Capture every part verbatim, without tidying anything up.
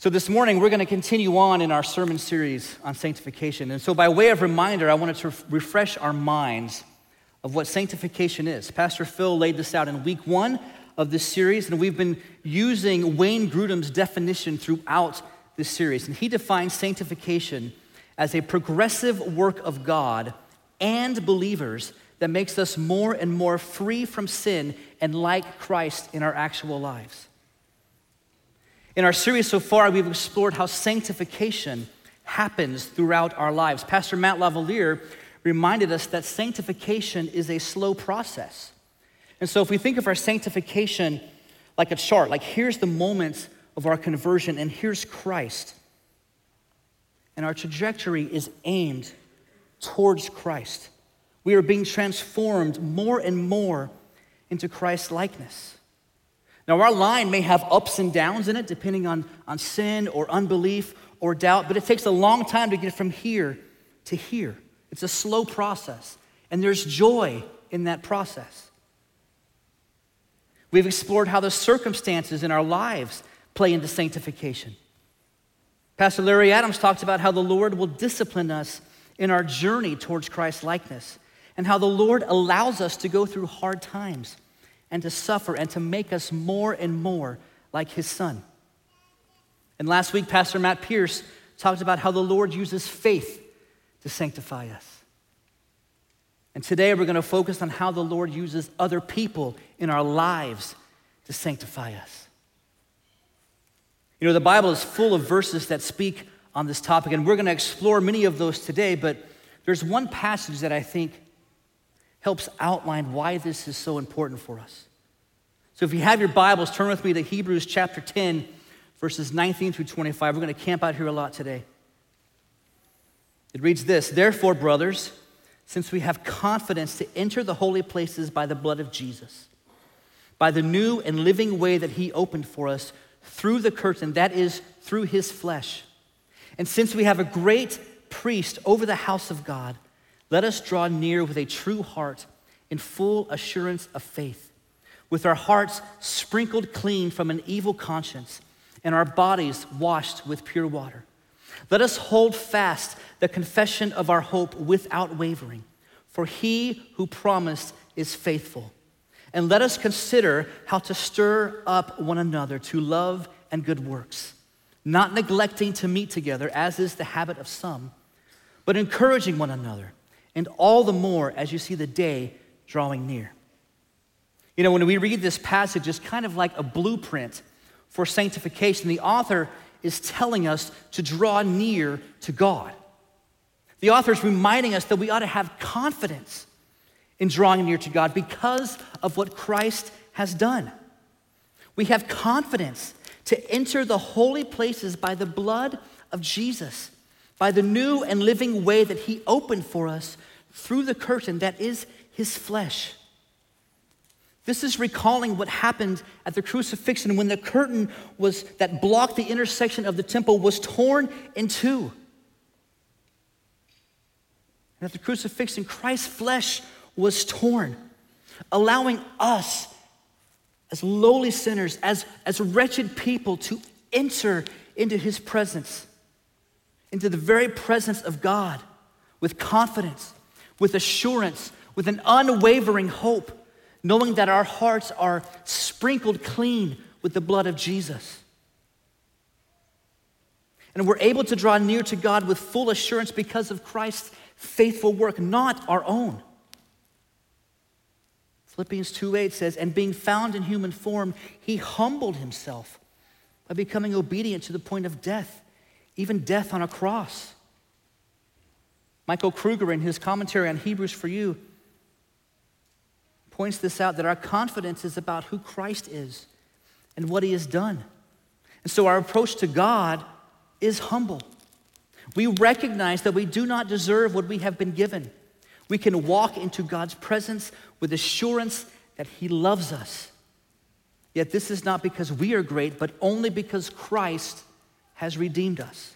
So this morning, we're going to continue on in our sermon series on sanctification. And so by way of reminder, I wanted to refresh our minds of what sanctification is. Pastor Phil laid this out in week one of this series, and we've been using Wayne Grudem's definition throughout this series. And he defines sanctification as a progressive work of God and believers that makes us more and more free from sin and like Christ in our actual lives. In our series so far, we've explored how sanctification happens throughout our lives. Pastor Matt Lavalier reminded us that sanctification is a slow process. And so if we think of our sanctification like a chart, like here's the moment of our conversion and here's Christ, and our trajectory is aimed towards Christ. We are being transformed more and more into Christ's likeness. Now, our line may have ups and downs in it, depending on, on sin or unbelief or doubt, but it takes a long time to get from here to here. It's a slow process, and there's joy in that process. We've explored how the circumstances in our lives play into sanctification. Pastor Larry Adams talked about how the Lord will discipline us in our journey towards Christ's likeness, and how the Lord allows us to go through hard times and to suffer and to make us more and more like his Son. And last week, Pastor Matt Pierce talked about how the Lord uses faith to sanctify us. And today we're going to focus on how the Lord uses other people in our lives to sanctify us. You know, the Bible is full of verses that speak on this topic, and we're going to explore many of those today, but there's one passage that I think helps outline why this is so important for us. So if you have your Bibles, turn with me to Hebrews chapter ten, verses nineteen through twenty-five. We're going to camp out here a lot today. It reads this: "Therefore, brothers, since we have confidence to enter the holy places by the blood of Jesus, by the new and living way that he opened for us through the curtain, that is, through his flesh, and since we have a great priest over the house of God, let us draw near with a true heart in full assurance of faith, with our hearts sprinkled clean from an evil conscience and our bodies washed with pure water. Let us hold fast the confession of our hope without wavering, for he who promised is faithful. And let us consider how to stir up one another to love and good works, not neglecting to meet together, as is the habit of some, but encouraging one another, and all the more as you see the day drawing near." You know, when we read this passage, it's kind of like a blueprint for sanctification. The author is telling us to draw near to God. The author is reminding us that we ought to have confidence in drawing near to God because of what Christ has done. We have confidence to enter the holy places by the blood of Jesus, by the new and living way that he opened for us through the curtain that is his flesh. This is recalling what happened at the crucifixion when the curtain was that blocked the intersection of the temple was torn in two. And at the crucifixion, Christ's flesh was torn, allowing us as lowly sinners, as, as wretched people to enter into his presence, into the very presence of God with confidence, with assurance, with an unwavering hope, knowing that our hearts are sprinkled clean with the blood of Jesus. And we're able to draw near to God with full assurance because of Christ's faithful work, not our own. Philippians two eight says, "And being found in human form, he humbled himself by becoming obedient to the point of death, even death on a cross." Michael Kruger, in his commentary on Hebrews for You, points this out, that our confidence is about who Christ is and what he has done. And so our approach to God is humble. We recognize that we do not deserve what we have been given. We can walk into God's presence with assurance that he loves us. Yet this is not because we are great, but only because Christ has redeemed us.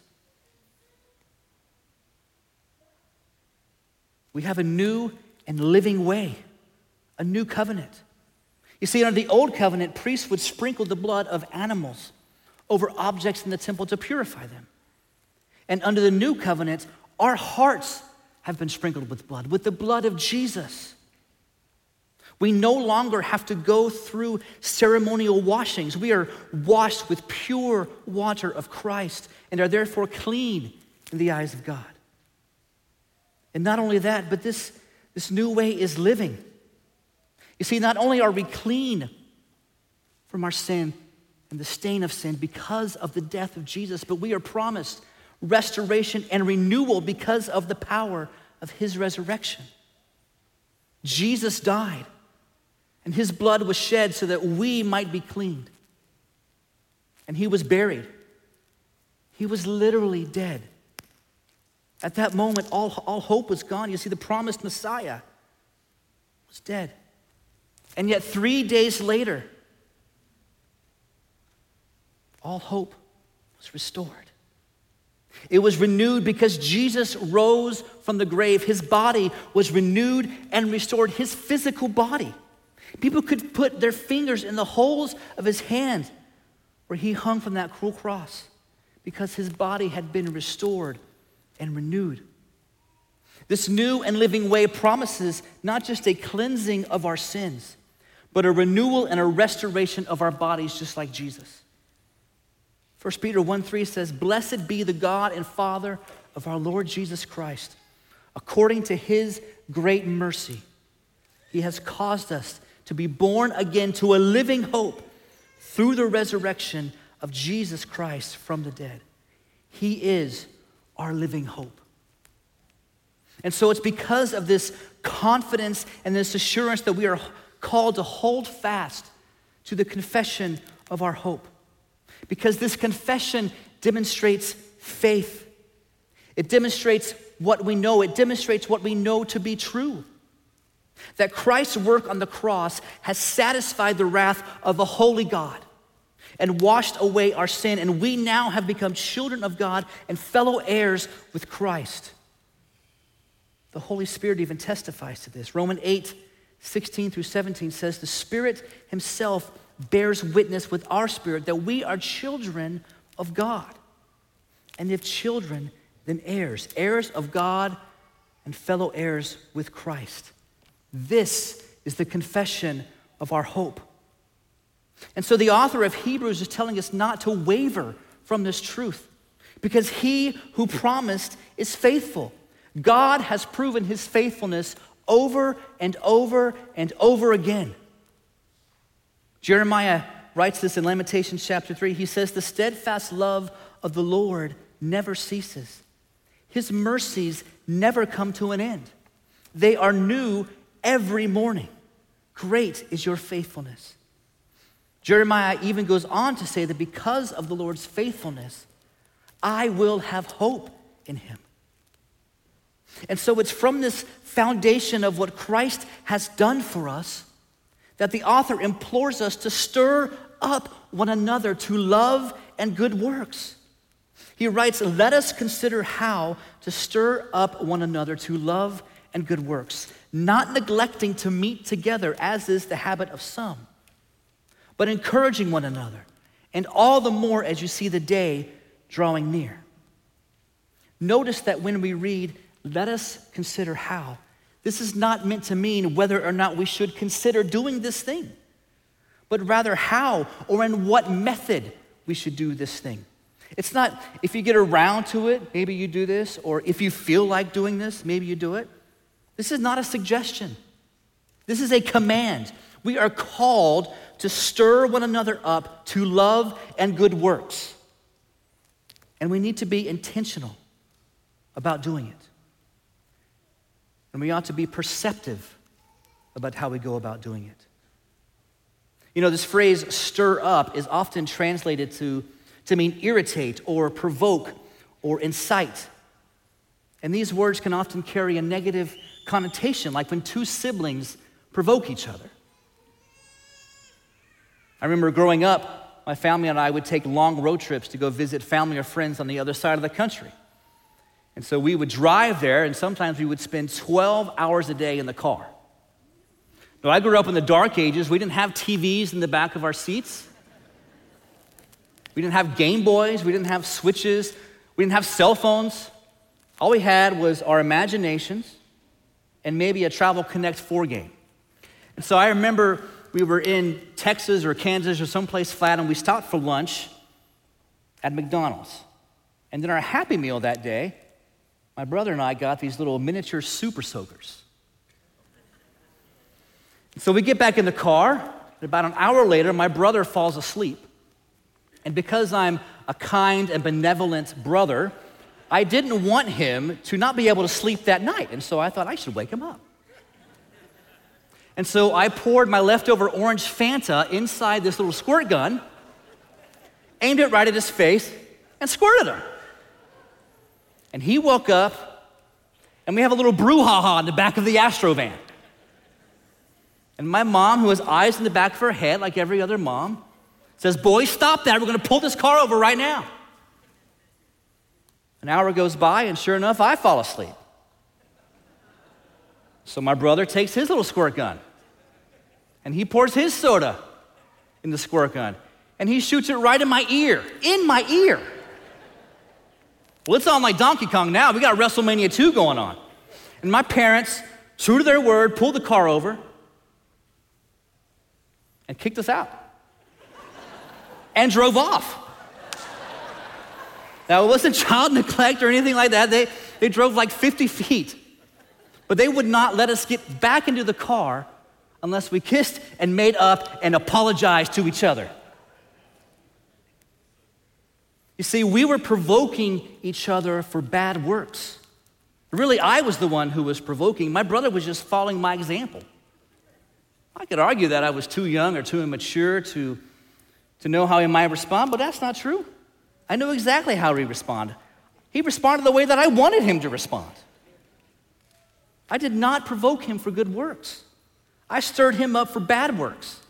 We have a new and living way, a new covenant. You see, under the old covenant, priests would sprinkle the blood of animals over objects in the temple to purify them. And under the new covenant, our hearts have been sprinkled with blood, with the blood of Jesus. We no longer have to go through ceremonial washings. We are washed with pure water of Christ and are therefore clean in the eyes of God. And not only that, but this, this new way is living. You see, not only are we clean from our sin and the stain of sin because of the death of Jesus, but we are promised restoration and renewal because of the power of his resurrection. Jesus died, and his blood was shed so that we might be cleaned. And he was buried. He was literally dead. At that moment, all, all hope was gone. You see, the promised Messiah was dead. And yet three days later, all hope was restored. It was renewed because Jesus rose from the grave. His body was renewed and restored, his physical body. People could put their fingers in the holes of his hand where he hung from that cruel cross because his body had been restored and renewed. This new and living way promises not just a cleansing of our sins, but a renewal and a restoration of our bodies just like Jesus. First Peter one three says, "Blessed be the God and Father of our Lord Jesus Christ. According to his great mercy, he has caused us to be born again to a living hope through the resurrection of Jesus Christ from the dead." He is our living hope. And so it's because of this confidence and this assurance that we are called to hold fast to the confession of our hope. Because this confession demonstrates faith. It demonstrates what we know. It demonstrates what we know to be true. That Christ's work on the cross has satisfied the wrath of a holy God and washed away our sin, and we now have become children of God and fellow heirs with Christ. The Holy Spirit even testifies to this. Romans eight, sixteen through seventeen says, "The Spirit himself bears witness with our spirit that we are children of God. And if children, then heirs, heirs of God and fellow heirs with Christ." This is the confession of our hope. And so the author of Hebrews is telling us not to waver from this truth, because he who promised is faithful. God has proven his faithfulness over and over and over again. Jeremiah writes this in Lamentations chapter three. He says, "The steadfast love of the Lord never ceases. His mercies never come to an end. They are new every morning. Great is your faithfulness." Jeremiah even goes on to say that because of the Lord's faithfulness, I will have hope in him. And so it's from this foundation of what Christ has done for us that the author implores us to stir up one another to love and good works. He writes, "Let us consider how to stir up one another to love and good works, not neglecting to meet together as is the habit of some, but encouraging one another, and all the more as you see the day drawing near." Notice that when we read, "Let us consider how," this is not meant to mean whether or not we should consider doing this thing, but rather how or in what method we should do this thing. It's not if you get around to it, maybe you do this, or if you feel like doing this, maybe you do it. This is not a suggestion. This is a command. We are called to stir one another up to love and good works. And we need to be intentional about doing it. And we ought to be perceptive about how we go about doing it. You know, this phrase, stir up, is often translated to, to mean irritate or provoke or incite. And these words can often carry a negative connotation, like when two siblings provoke each other. I remember growing up, my family and I would take long road trips to go visit family or friends on the other side of the country. And so we would drive there, and sometimes we would spend twelve hours a day in the car. Now, I grew up in the dark ages. We didn't have T Vs in the back of our seats. We didn't have Game Boys, we didn't have Switches, we didn't have cell phones. All we had was our imaginations and maybe a Travel Connect four game. And so I remember we were in Texas or Kansas or someplace flat, and we stopped for lunch at McDonald's. And then our Happy Meal that day, my brother and I got these little miniature Super Soakers. So we get back in the car, and about an hour later, my brother falls asleep. And because I'm a kind and benevolent brother, I didn't want him to not be able to sleep that night. And so I thought I should wake him up. And so I poured my leftover orange Fanta inside this little squirt gun, aimed it right at his face, and squirted him. And he woke up, and we have a little brouhaha in the back of the Astro van. And my mom, who has eyes in the back of her head like every other mom, says, "Boys, stop that. We're gonna pull this car over right now." An hour goes by, and sure enough, I fall asleep. So my brother takes his little squirt gun, and he pours his soda in the squirt gun, and he shoots it right in my ear, in my ear. Well, it's on like Donkey Kong now. We got WrestleMania two going on. And my parents, true to their word, pulled the car over and kicked us out and drove off. Now, it wasn't child neglect or anything like that. They, they drove like fifty feet. But they would not let us get back into the car unless we kissed and made up and apologized to each other. You see, we were provoking each other for bad works. Really, I was the one who was provoking. My brother was just following my example. I could argue that I was too young or too immature to, to know how he might respond, but that's not true. I knew exactly how he responded. He responded the way that I wanted him to respond. I did not provoke him for good works. I stirred him up for bad works.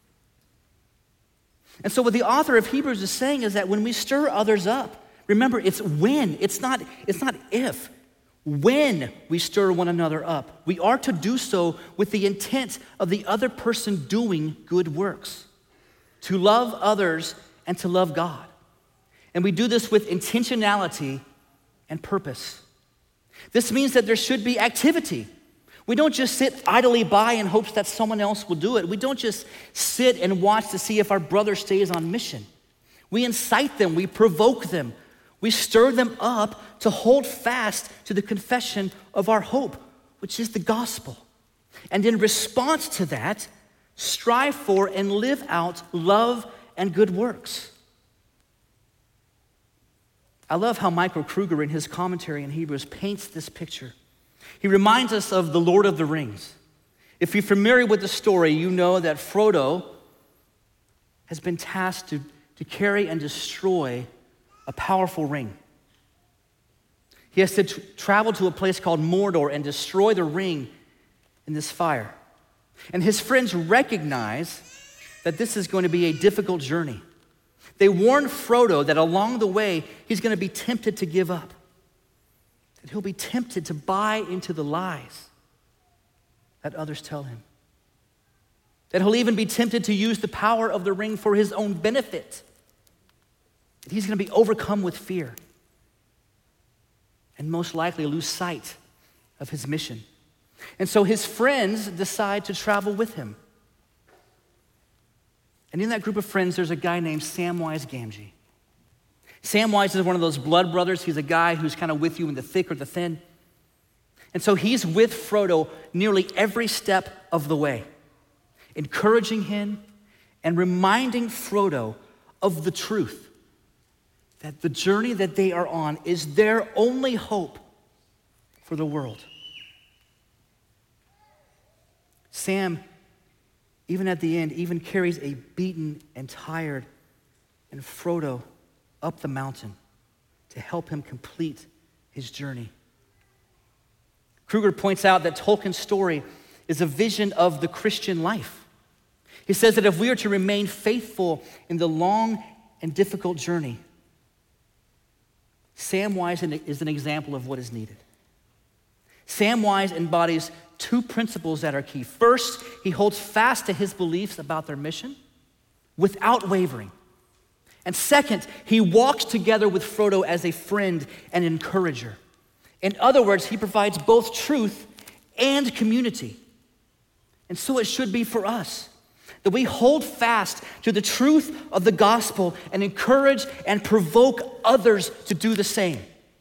And so what the author of Hebrews is saying is that when we stir others up, remember, it's when, it's not, it's not if. When we stir one another up, we are to do so with the intent of the other person doing good works, to love others and to love God. And we do this with intentionality and purpose. This means that there should be activity. We don't just sit idly by in hopes that someone else will do it. We don't just sit and watch to see if our brother stays on mission. We incite them, we provoke them, we stir them up to hold fast to the confession of our hope, which is the gospel. And in response to that, strive for and live out love and good works. I love how Michael Kruger in his commentary in Hebrews paints this picture. He reminds us of the Lord of the Rings. If you're familiar with the story, you know that Frodo has been tasked to, to carry and destroy a powerful ring. He has to t- travel to a place called Mordor and destroy the ring in this fire. And his friends recognize that this is going to be a difficult journey. They warn Frodo that along the way, he's going to be tempted to give up, that he'll be tempted to buy into the lies that others tell him, that he'll even be tempted to use the power of the ring for his own benefit, that he's going to be overcome with fear and most likely lose sight of his mission. And so his friends decide to travel with him. And in that group of friends, there's a guy named Samwise Gamgee. Samwise is one of those blood brothers. He's a guy who's kind of with you in the thick or the thin. And so he's with Frodo nearly every step of the way, encouraging him and reminding Frodo of the truth, that the journey that they are on is their only hope for the world. Sam, even at the end, even carries a beaten and tired and Frodo up the mountain to help him complete his journey. Kruger points out that Tolkien's story is a vision of the Christian life. He says that if we are to remain faithful in the long and difficult journey, Samwise is an example of what is needed. Samwise embodies two principles that are key. First, he holds fast to his beliefs about their mission without wavering. And second, he walks together with Frodo as a friend and encourager. In other words, he provides both truth and community. And so it should be for us, that we hold fast to the truth of the gospel and encourage and provoke others to do the same.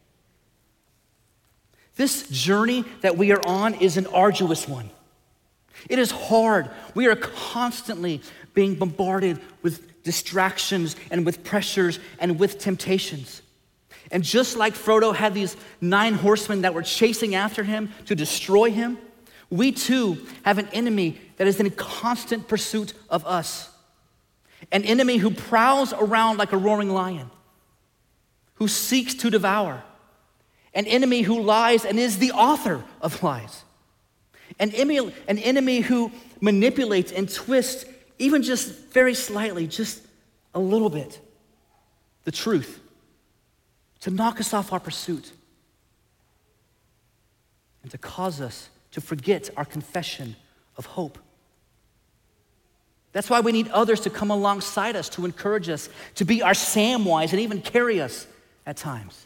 This journey that we are on is an arduous one. It is hard. We are constantly being bombarded with distractions and with pressures and with temptations. And just like Frodo had these nine horsemen that were chasing after him to destroy him, we too have an enemy that is in constant pursuit of us. An enemy who prowls around like a roaring lion, who seeks to devour. An enemy who lies and is the author of lies. An enemy, an enemy who manipulates and twists, even just very slightly, just a little bit, the truth, to knock us off our pursuit and to cause us to forget our confession of hope. That's why we need others to come alongside us, to encourage us, to be our Samwise and even carry us at times.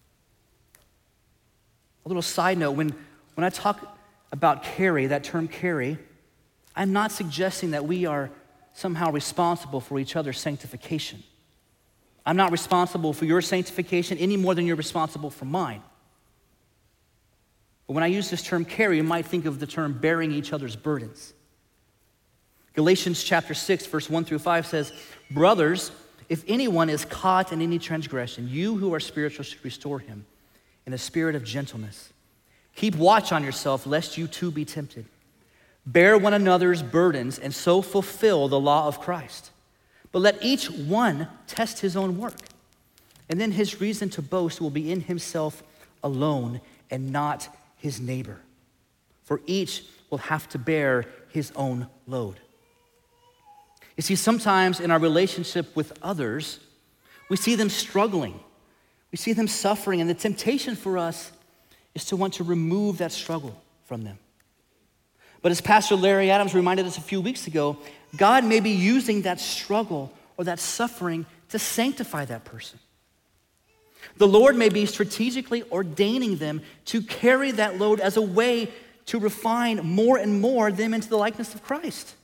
A little side note, when, when I talk about carry, that term carry, I'm not suggesting that we are somehow responsible for each other's sanctification. I'm not responsible for your sanctification any more than you're responsible for mine. But when I use this term carry, you might think of the term bearing each other's burdens. Galatians chapter six, verse one through five says, "Brothers, if anyone is caught in any transgression, you who are spiritual should restore him in a spirit of gentleness. Keep watch on yourself, lest you too be tempted. Bear one another's burdens and so fulfill the law of Christ. But let each one test his own work, and then his reason to boast will be in himself alone and not his neighbor. For each will have to bear his own load." You see, sometimes in our relationship with others, we see them struggling. We see them suffering, and the temptation for us is to want to remove that struggle from them. But as Pastor Larry Adams reminded us a few weeks ago, God may be using that struggle or that suffering to sanctify that person. The Lord may be strategically ordaining them to carry that load as a way to refine more and more them into the likeness of Christ.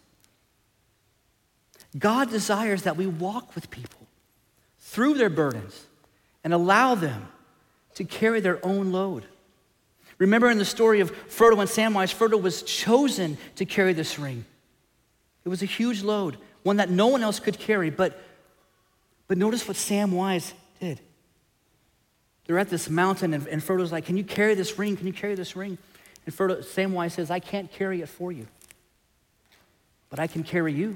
God desires that we walk with people through their burdens and allow them to carry their own load. Remember in the story of Frodo and Samwise, Frodo was chosen to carry this ring. It was a huge load, one that no one else could carry, but, but notice what Samwise did. They're at this mountain, and, and Frodo's like, "Can you carry this ring? Can you carry this ring?" And Frodo, Samwise says, "I can't carry it for you, but I can carry you."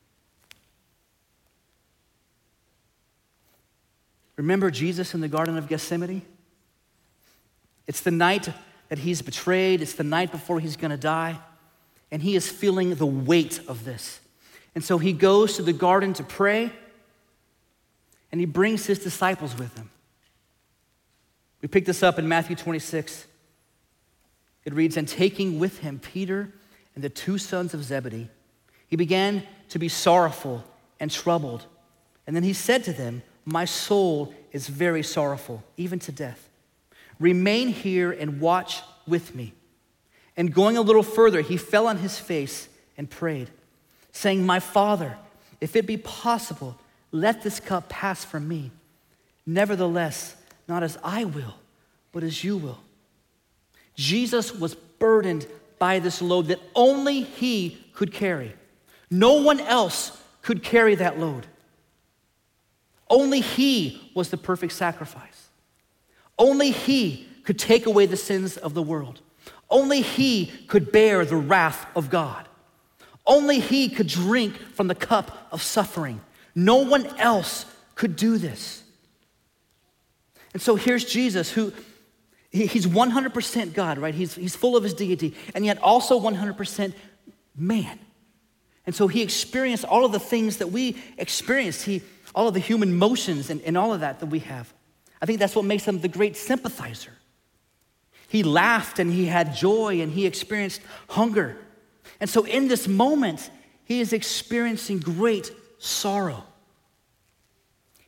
Remember Jesus in the Garden of Gethsemane? It's the night that he's betrayed. It's the night before he's going to die. And he is feeling the weight of this. And so he goes to the garden to pray, and he brings his disciples with him. We pick this up in Matthew twenty-six. It reads, "And taking with him Peter and the two sons of Zebedee, he began to be sorrowful and troubled. And then he said to them, 'My soul is very sorrowful, even to death. Remain here and watch with me.' And going a little further, he fell on his face and prayed, saying, 'My Father, if it be possible, let this cup pass from me. Nevertheless, not as I will, but as you will.'" Jesus was burdened by this load that only he could carry. No one else could carry that load. Only he was the perfect sacrifice. Only he could take away the sins of the world. Only he could bear the wrath of God. Only he could drink from the cup of suffering. No one else could do this. And so here's Jesus, who he, he's one hundred percent God, right? He's, he's full of his deity, and yet also one hundred percent man. And so he experienced all of the things that we experienced. He, all of the human motions and, and all of that that we have. I think that's what makes him the great sympathizer. He laughed and he had joy and he experienced hunger. And so in this moment, he is experiencing great sorrow.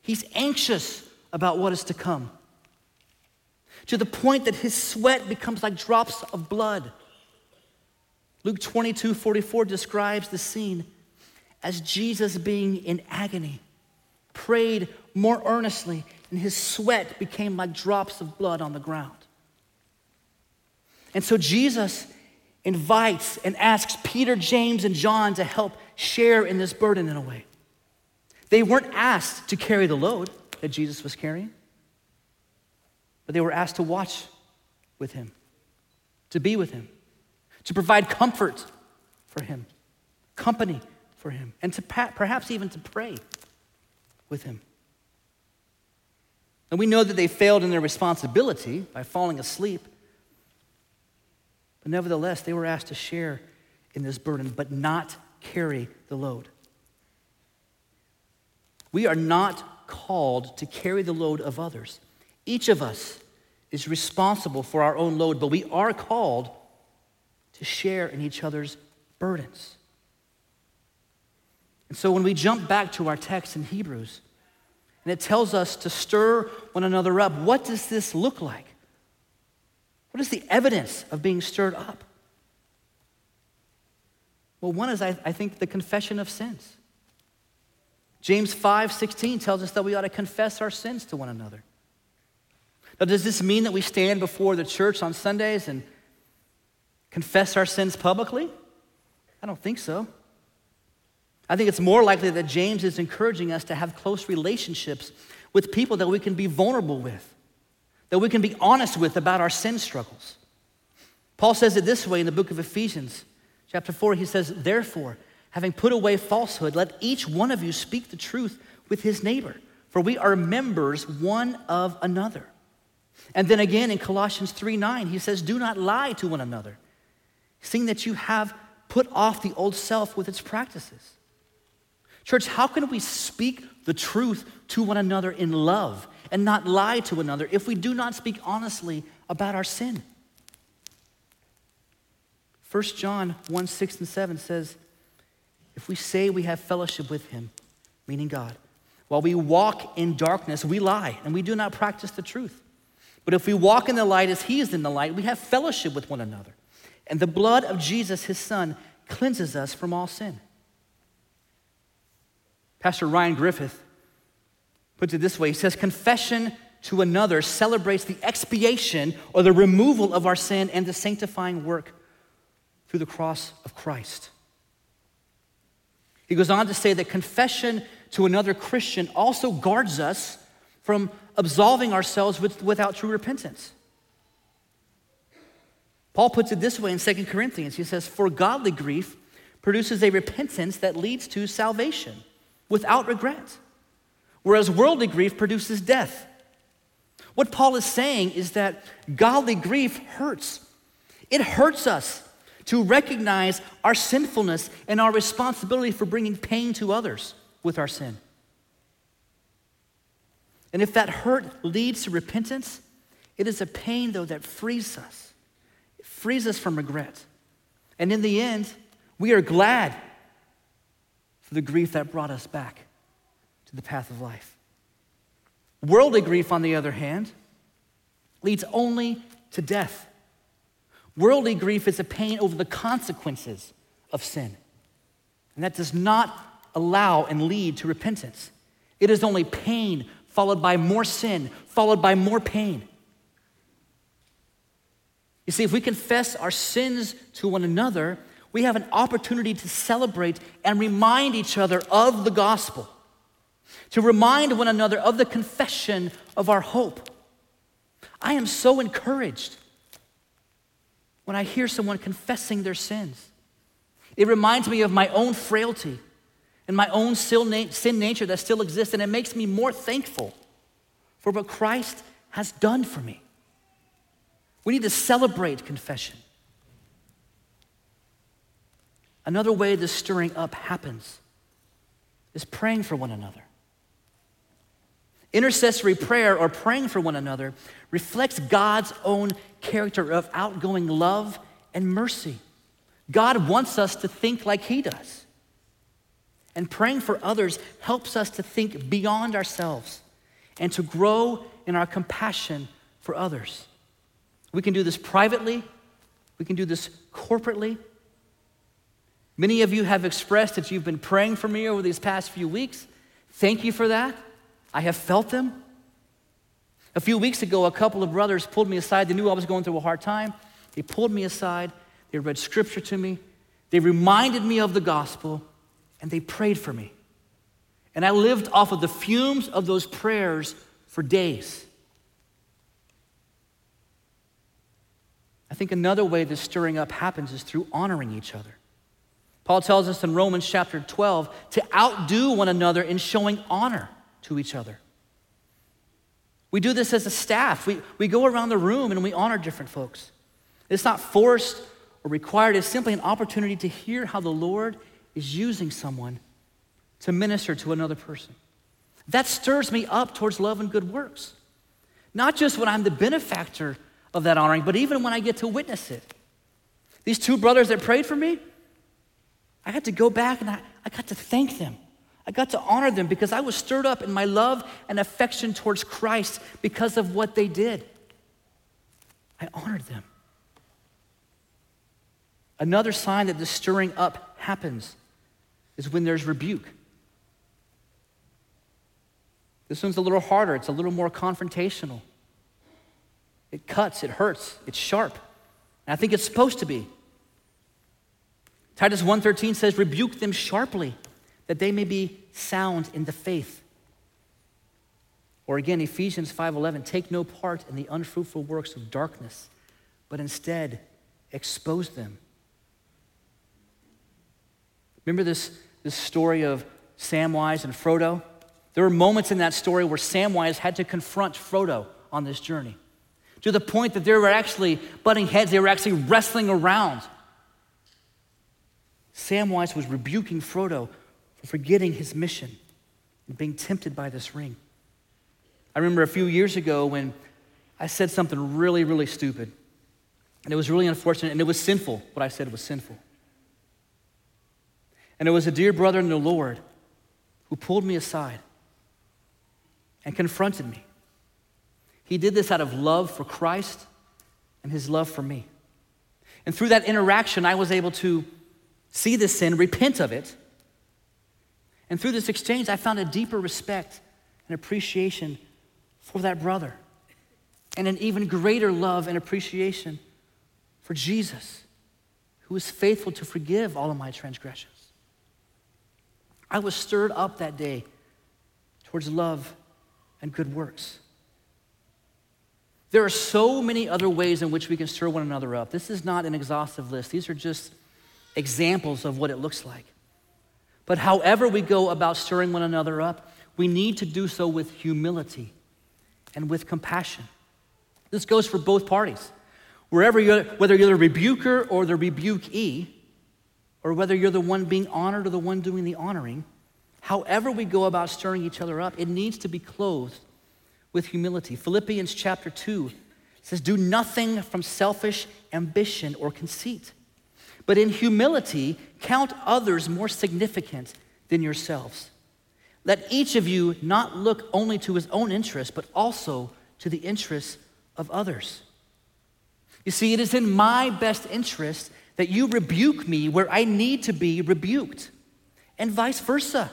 He's anxious about what is to come, to the point that his sweat becomes like drops of blood. Luke twenty-two forty-four describes the scene as Jesus, being in agony, prayed more earnestly, and his sweat became like drops of blood on the ground. And so Jesus invites and asks Peter, James, and John to help share in this burden in a way. They weren't asked to carry the load that Jesus was carrying, but they were asked to watch with him, to be with him, to provide comfort for him, company for him, and to perhaps even to pray with him. And we know that they failed in their responsibility by falling asleep, but nevertheless, they were asked to share in this burden, but not carry the load. We are not called to carry the load of others. Each of us is responsible for our own load, but we are called to share in each other's burdens. And so when we jump back to our text in Hebrews, and it tells us to stir one another up, what does this look like? What is the evidence of being stirred up? Well, one is, I, I think, the confession of sins. James five sixteen tells us that we ought to confess our sins to one another. Now, does this mean that we stand before the church on Sundays and confess our sins publicly? I don't think so. I think it's more likely that James is encouraging us to have close relationships with people that we can be vulnerable with, that we can be honest with about our sin struggles. Paul says it this way in the book of Ephesians, chapter four. He says, therefore, having put away falsehood, let each one of you speak the truth with his neighbor, for we are members one of another. And then again in Colossians three nine, he says, do not lie to one another, seeing that you have put off the old self with its practices. Church, how can we speak the truth to one another in love and not lie to one another if we do not speak honestly about our sin? First John one six and seven says, if we say we have fellowship with him, meaning God, while we walk in darkness, we lie and we do not practice the truth. But if we walk in the light as he is in the light, we have fellowship with one another. And the blood of Jesus, his son, cleanses us from all sin. Pastor Ryan Griffith puts it this way. He says, confession to another celebrates the expiation or the removal of our sin and the sanctifying work through the cross of Christ. He goes on to say that confession to another Christian also guards us from absolving ourselves with, without true repentance. Paul puts it this way in Second Corinthians. He says, for godly grief produces a repentance that leads to salvation without regret, whereas worldly grief produces death. What Paul is saying is that godly grief hurts. It hurts us to recognize our sinfulness and our responsibility for bringing pain to others with our sin. And if that hurt leads to repentance, it is a pain, though, that frees us. It frees us from regret. And in the end, we are glad for the grief that brought us back to the path of life. Worldly grief, on the other hand, leads only to death. Worldly grief is a pain over the consequences of sin. And that does not allow and lead to repentance. It is only pain followed by more sin, followed by more pain. You see, if we confess our sins to one another, we have an opportunity to celebrate and remind each other of the gospel, to remind one another of the confession of our hope. I am so encouraged when I hear someone confessing their sins. It reminds me of my own frailty and my own sin nature that still exists, and it makes me more thankful for what Christ has done for me. We need to celebrate confession. Another way this stirring up happens is praying for one another. Intercessory prayer, or praying for one another, reflects God's own character of outgoing love and mercy. God wants us to think like he does. And praying for others helps us to think beyond ourselves and to grow in our compassion for others. We can do this privately. We can do this corporately. Many of you have expressed that you've been praying for me over these past few weeks. Thank you for that. I have felt them. A few weeks ago, a couple of brothers pulled me aside. They knew I was going through a hard time. They pulled me aside. They read scripture to me. They reminded me of the gospel, and they prayed for me. And I lived off of the fumes of those prayers for days. I think another way this stirring up happens is through honoring each other. Paul tells us in Romans chapter twelve to outdo one another in showing honor to each other. We do this as a staff. We, we go around the room and we honor different folks. It's not forced or required. It's simply an opportunity to hear how the Lord is using someone to minister to another person. That stirs me up towards love and good works. Not just when I'm the benefactor of that honoring, but even when I get to witness it. These two brothers that prayed for me, I got to go back and I, I got to thank them. I got to honor them because I was stirred up in my love and affection towards Christ because of what they did. I honored them. Another sign that the stirring up happens is when there's rebuke. This one's a little harder. It's a little more confrontational. It cuts, it hurts, it's sharp. And I think it's supposed to be. Titus one thirteen says, rebuke them sharply, that they may be sound in the faith. Or again, Ephesians five eleven, take no part in the unfruitful works of darkness, but instead expose them. Remember this, this story of Samwise and Frodo? There were moments in that story where Samwise had to confront Frodo on this journey, to the point that they were actually butting heads, they were actually wrestling around. Samwise was rebuking Frodo for forgetting his mission and being tempted by this ring. I remember a few years ago when I said something really, really stupid. And it was really unfortunate, and it was sinful. What I said was sinful. And it was a dear brother in the Lord who pulled me aside and confronted me. He did this out of love for Christ and his love for me. And through that interaction, I was able to see this sin, repent of it. And through this exchange, I found a deeper respect and appreciation for that brother, and an even greater love and appreciation for Jesus, who is faithful to forgive all of my transgressions. I was stirred up that day towards love and good works. There are so many other ways in which we can stir one another up. This is not an exhaustive list. These are just examples of what it looks like. But however we go about stirring one another up, we need to do so with humility and with compassion. This goes for both parties. Wherever you're, whether you're the rebuker or the rebukee, or whether you're the one being honored or the one doing the honoring, however we go about stirring each other up, it needs to be clothed with humility. Philippians chapter two says, do nothing from selfish ambition or conceit, but in humility count others more significant than yourselves. Let each of you not look only to his own interests, but also to the interests of others. You see, it is in my best interest that you rebuke me where I need to be rebuked, and vice versa.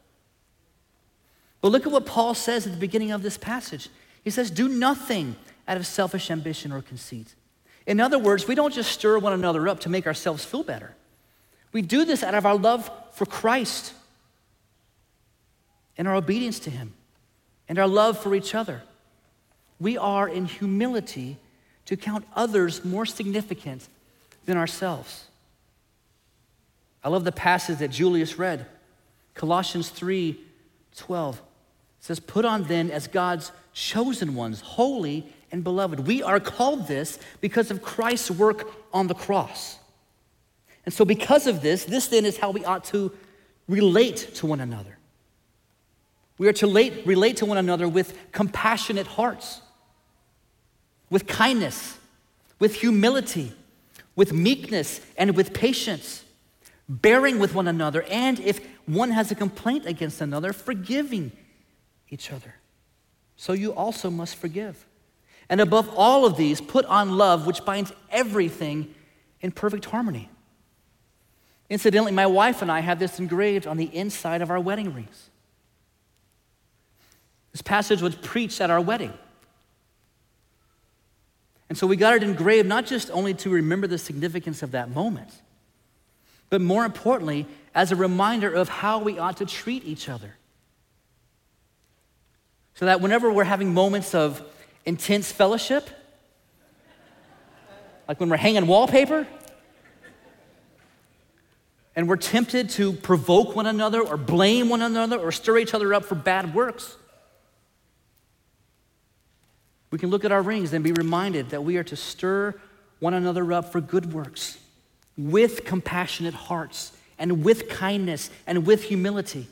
But look at what Paul says at the beginning of this passage. He says, do nothing out of selfish ambition or conceit. In other words, we don't just stir one another up to make ourselves feel better. We do this out of our love for Christ and our obedience to him and our love for each other. We are in humility to count others more significant than ourselves. I love the passage that Julius read, Colossians three twelve. It says, put on then as God's chosen ones, holy and beloved. We are called this because of Christ's work on the cross. And so because of this, this then is how we ought to relate to one another. We are to relate, relate to one another with compassionate hearts, with kindness, with humility, with meekness, and with patience, bearing with one another, and if one has a complaint against another, forgiving each other. So you also must forgive. And above all of these, put on love, which binds everything in perfect harmony. Incidentally, my wife and I have this engraved on the inside of our wedding rings. This passage was preached at our wedding. And so we got it engraved not just only to remember the significance of that moment, but more importantly, as a reminder of how we ought to treat each other. So that whenever we're having moments of intense fellowship, like when we're hanging wallpaper, and we're tempted to provoke one another or blame one another or stir each other up for bad works, we can look at our rings and be reminded that we are to stir one another up for good works with compassionate hearts and with kindness and with humility.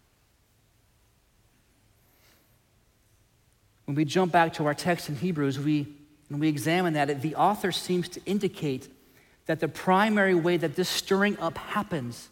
When we jump back to our text in Hebrews, we, when we examine that, the author seems to indicate that the primary way that this stirring up happens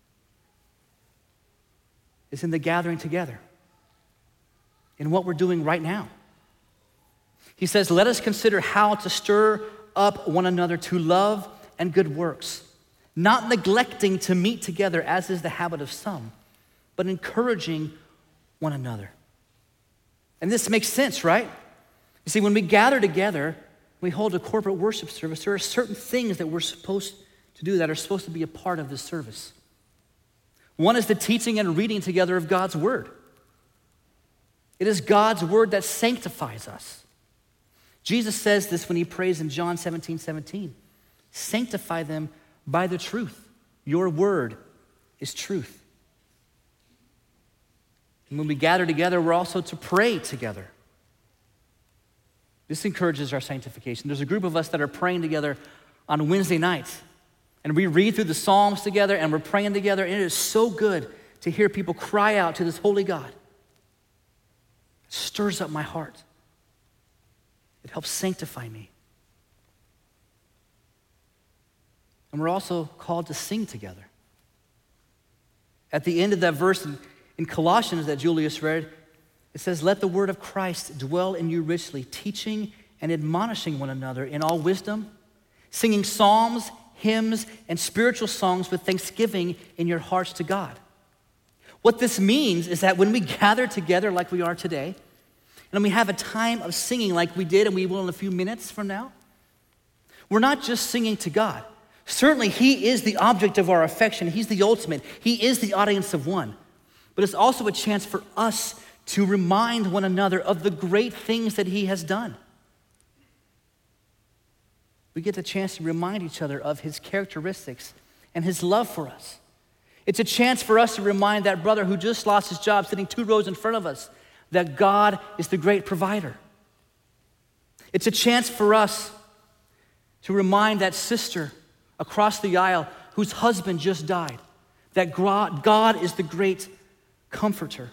is in the gathering together, in what we're doing right now. He says, let us consider how to stir up one another to love and good works, not neglecting to meet together as is the habit of some, but encouraging one another. And this makes sense, right? You see, when we gather together, we hold a corporate worship service, there are certain things that we're supposed to do that are supposed to be a part of this service. One is the teaching and reading together of God's word. It is God's word that sanctifies us. Jesus says this when he prays in John seventeen seventeen. Sanctify them by the truth. Your word is truth. And when we gather together, we're also to pray together. This encourages our sanctification. There's a group of us that are praying together on Wednesday nights, and we read through the Psalms together, and we're praying together, and it is so good to hear people cry out to this holy God. It stirs up my heart. It helps sanctify me. And we're also called to sing together. At the end of that verse in, in Colossians that Julius read, it says, let the word of Christ dwell in you richly, teaching and admonishing one another in all wisdom, singing psalms, hymns, and spiritual songs with thanksgiving in your hearts to God. What this means is that when we gather together like we are today, and we have a time of singing like we did and we will in a few minutes from now, we're not just singing to God. Certainly, he is the object of our affection. He's the ultimate. He is the audience of one. But it's also a chance for us to remind one another of the great things that he has done. We get the chance to remind each other of his characteristics and his love for us. It's a chance for us to remind that brother who just lost his job sitting two rows in front of us that God is the great provider. It's a chance for us to remind that sister across the aisle whose husband just died that God is the great comforter.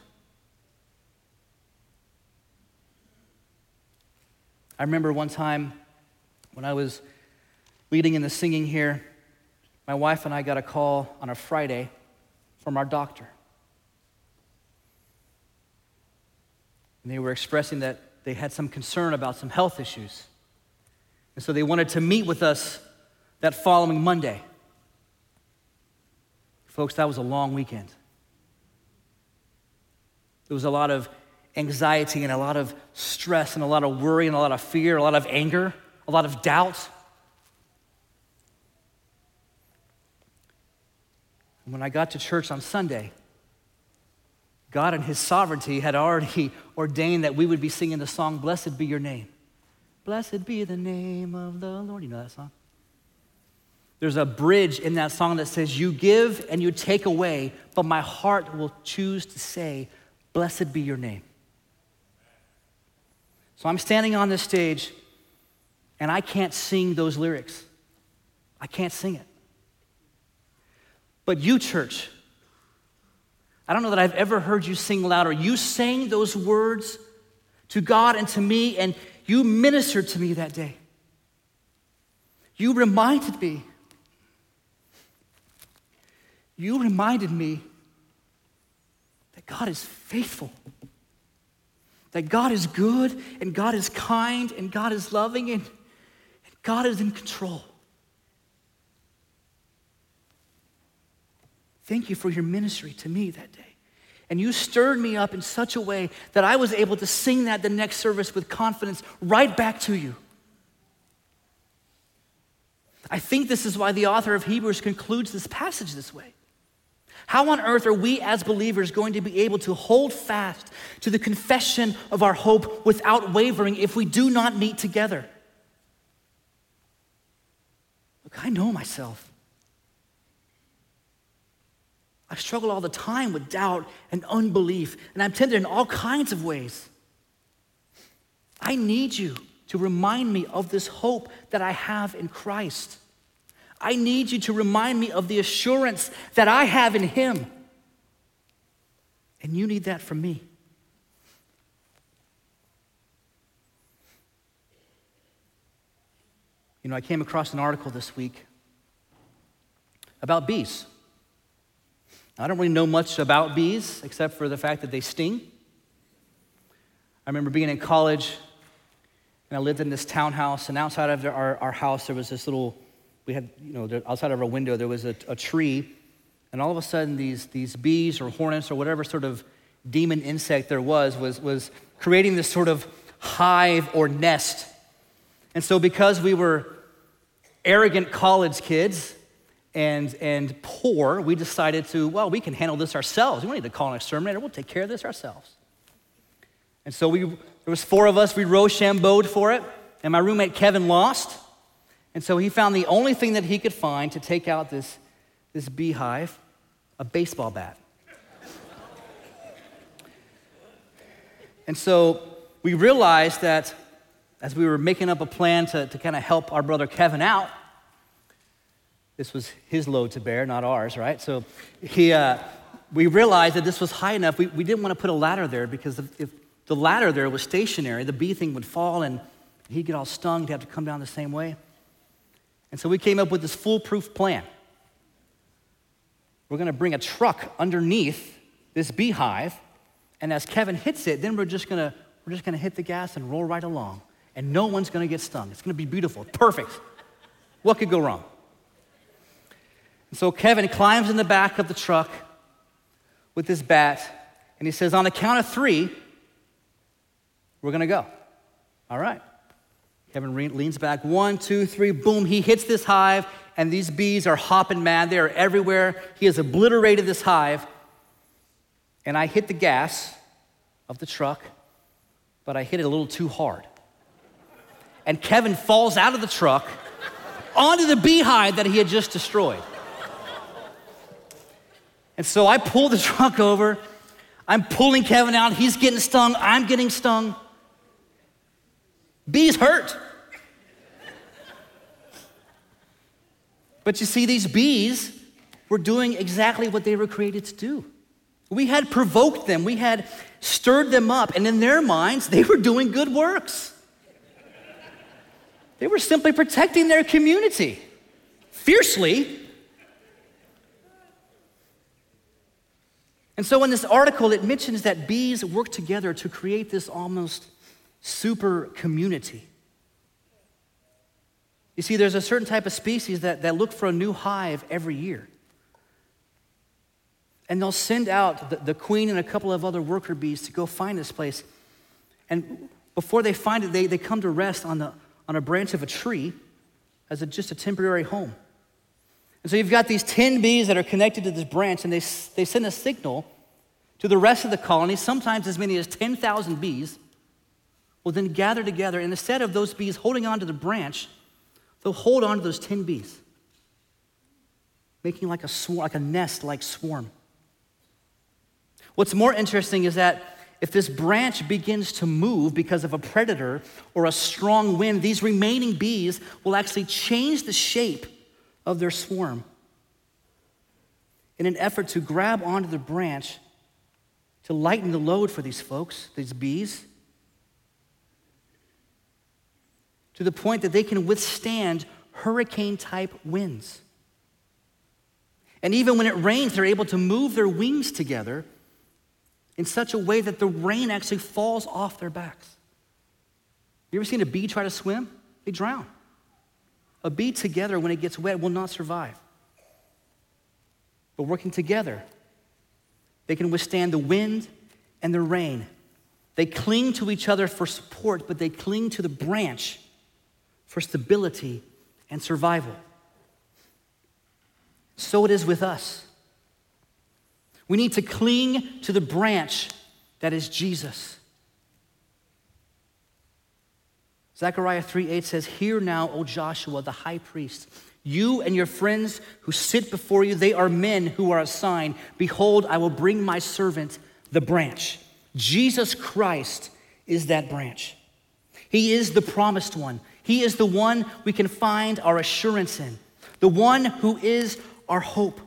I remember one time when I was leading in the singing here, my wife and I got a call on a Friday from our doctor. And they were expressing that they had some concern about some health issues. And so they wanted to meet with us that following Monday. Folks, that was a long weekend. There was a lot of anxiety and a lot of stress and a lot of worry and a lot of fear, a lot of anger, a lot of doubt. And when I got to church on Sunday, God in his sovereignty had already ordained that we would be singing the song, Blessed Be Your Name. Blessed be the name of the Lord. You know that song? There's a bridge in that song that says, you give and you take away, but my heart will choose to say, blessed be your name. So I'm standing on this stage and I can't sing those lyrics. I can't sing it. But you, church, I don't know that I've ever heard you sing louder. You sang those words to God and to me, and you ministered to me that day. You reminded me. You reminded me God is faithful, that God is good, and God is kind, and God is loving, and, and God is in control. Thank you for your ministry to me that day. And you stirred me up in such a way that I was able to sing that the next service with confidence right back to you. I think this is why the author of Hebrews concludes this passage this way. How on earth are we as believers going to be able to hold fast to the confession of our hope without wavering if we do not meet together? Look, I know myself. I struggle all the time with doubt and unbelief, and I'm tempted in all kinds of ways. I need you to remind me of this hope that I have in Christ. I need you to remind me of the assurance that I have in Him. And you need that from me. You know, I came across an article this week about bees. I don't really know much about bees except for the fact that they sting. I remember being in college, and I lived in this townhouse, and outside of our, our house there was this little, we had, you know, there, outside of our window there was a, a tree, and all of a sudden these, these bees or hornets or whatever sort of demon insect there was, was, was creating this sort of hive or nest. And so because we were arrogant college kids, And, and poor, we decided to, well, we can handle this ourselves. We don't need to call an exterminator. We'll take care of this ourselves. And so we, there was four of us. We Rochambeaued for it. And my roommate Kevin lost. And so he found the only thing that he could find to take out this, this beehive, a baseball bat. And so we realized that as we were making up a plan to, to kind of help our brother Kevin out, this was his load to bear, not ours, right? So he, uh, we realized that this was high enough. We, we didn't want to put a ladder there because if, if the ladder there was stationary, the bee thing would fall and he'd get all stung. He'd have to come down the same way. And so we came up with this foolproof plan. We're going to bring a truck underneath this beehive, and as Kevin hits it, then we're just going to we're just going to hit the gas and roll right along, and no one's going to get stung. It's going to be beautiful, perfect. What could go wrong? And so Kevin climbs in the back of the truck with his bat, and he says, on the count of three, we're gonna go. All right. Kevin leans back, one, two, three, boom. He hits this hive, and these bees are hopping mad. They are everywhere. He has obliterated this hive, and I hit the gas of the truck, but I hit it a little too hard. And Kevin falls out of the truck onto the beehive that he had just destroyed. And so I pull the truck over. I'm pulling Kevin out. He's getting stung. I'm getting stung. Bees hurt. But you see, these bees were doing exactly what they were created to do. We had provoked them. We had stirred them up. And in their minds, they were doing good works. They were simply protecting their community fiercely. And so in this article, it mentions that bees work together to create this almost super community. You see, there's a certain type of species that, that look for a new hive every year. And they'll send out the, the queen and a couple of other worker bees to go find this place. And before they find it, they, they come to rest on, the, on a branch of a tree as a, just a temporary home. And so you've got these ten bees that are connected to this branch, and they, they send a signal to the rest of the colony. Sometimes as many as ten thousand bees will then gather together, and instead of those bees holding onto the branch, they'll hold on to those ten bees, making like a swarm, like a nest-like swarm. What's more interesting is that if this branch begins to move because of a predator or a strong wind, these remaining bees will actually change the shape of their swarm in an effort to grab onto the branch to lighten the load for these folks, these bees, to the point that they can withstand hurricane-type winds. And even when it rains, they're able to move their wings together in such a way that the rain actually falls off their backs. You ever seen a bee try to swim? They drown. A bee together, when it gets wet, will not survive. But working together, they can withstand the wind and the rain. They cling to each other for support, but they cling to the branch for stability and survival. So it is with us. We need to cling to the branch that is Jesus. Zechariah three eight says, "Hear now, O Joshua, the high priest, you and your friends who sit before you, they are men who are a sign. Behold, I will bring my servant, the branch." Jesus Christ is that branch. He is the promised one. He is the one we can find our assurance in, the one who is our hope.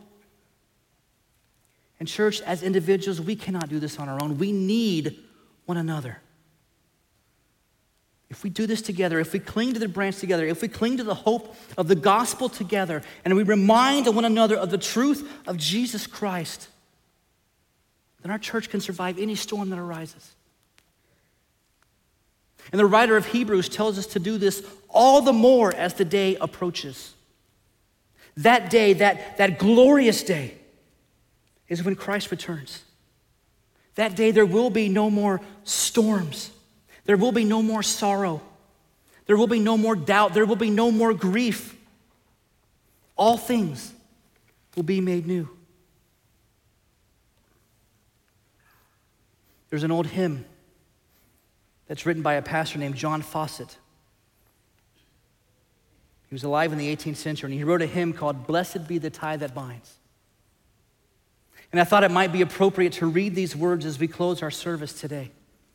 And church, as individuals, we cannot do this on our own. We need one another. If we do this together, if we cling to the branch together, if we cling to the hope of the gospel together, and we remind one another of the truth of Jesus Christ, then our church can survive any storm that arises. And the writer of Hebrews tells us to do this all the more as the day approaches. That day, that, that glorious day, is when Christ returns. That day there will be no more storms. There will be no more sorrow. There will be no more doubt. There will be no more grief. All things will be made new. There's an old hymn that's written by a pastor named John Fawcett. He was alive in the eighteenth century, and he wrote a hymn called "Blessed Be the Tie That Binds." And I thought it might be appropriate to read these words as we close our service today.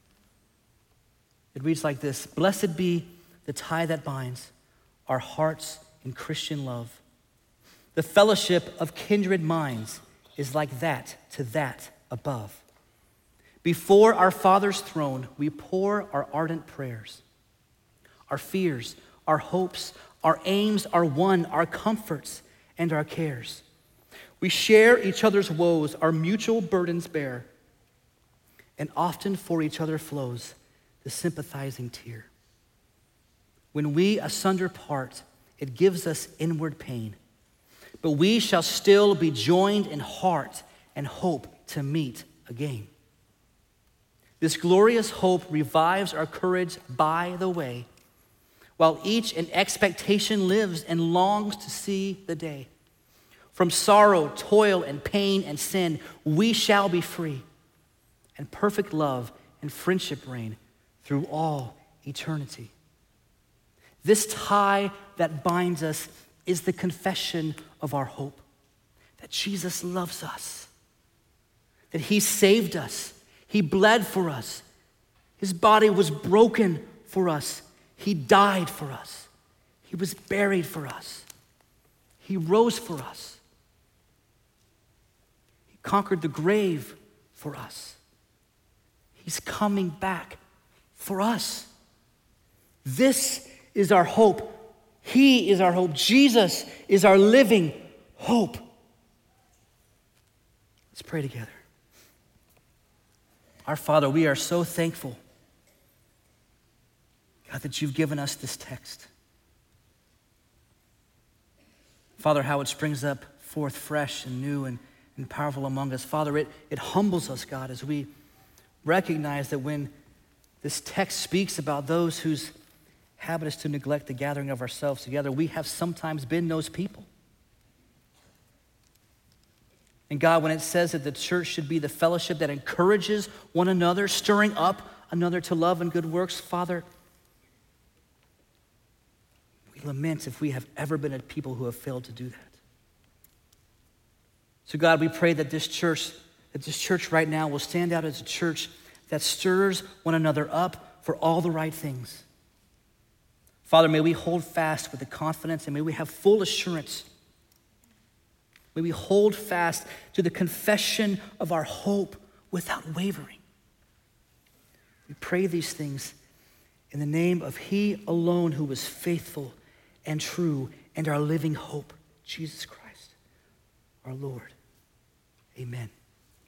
It reads like this: "Blessed be the tie that binds our hearts in Christian love. The fellowship of kindred minds is like that to that above. Before our Father's throne, we pour our ardent prayers. Our fears, our hopes, our aims are one, our comforts and our cares. We share each other's woes, our mutual burdens bear, and often for each other flows the sympathizing tear. When we asunder part, it gives us inward pain, but we shall still be joined in heart and hope to meet again. This glorious hope revives our courage by the way, while each in expectation lives and longs to see the day. From sorrow, toil, and pain and sin, we shall be free, and perfect love and friendship reign through all eternity. This tie that binds us is the confession of our hope, that Jesus loves us, that he saved us, he bled for us, his body was broken for us, he died for us, he was buried for us, he rose for us, he conquered the grave for us, he's coming back for us. This is our hope. He is our hope. Jesus is our living hope. Let's pray together. Our Father, we are so thankful, God, that you've given us this text. Father, how it springs up forth fresh and new and, and powerful among us. Father, it, it humbles us, God, as we recognize that when this text speaks about those whose habit is to neglect the gathering of ourselves together, we have sometimes been those people. And God, when it says that the church should be the fellowship that encourages one another, stirring up another to love and good works, Father, we lament if we have ever been a people who have failed to do that. So God, we pray that this church, that this church right now will stand out as a church that stirs one another up for all the right things. Father, may we hold fast with the confidence and may we have full assurance. May we hold fast to the confession of our hope without wavering. We pray these things in the name of He alone who is faithful and true and our living hope, Jesus Christ, our Lord. Amen.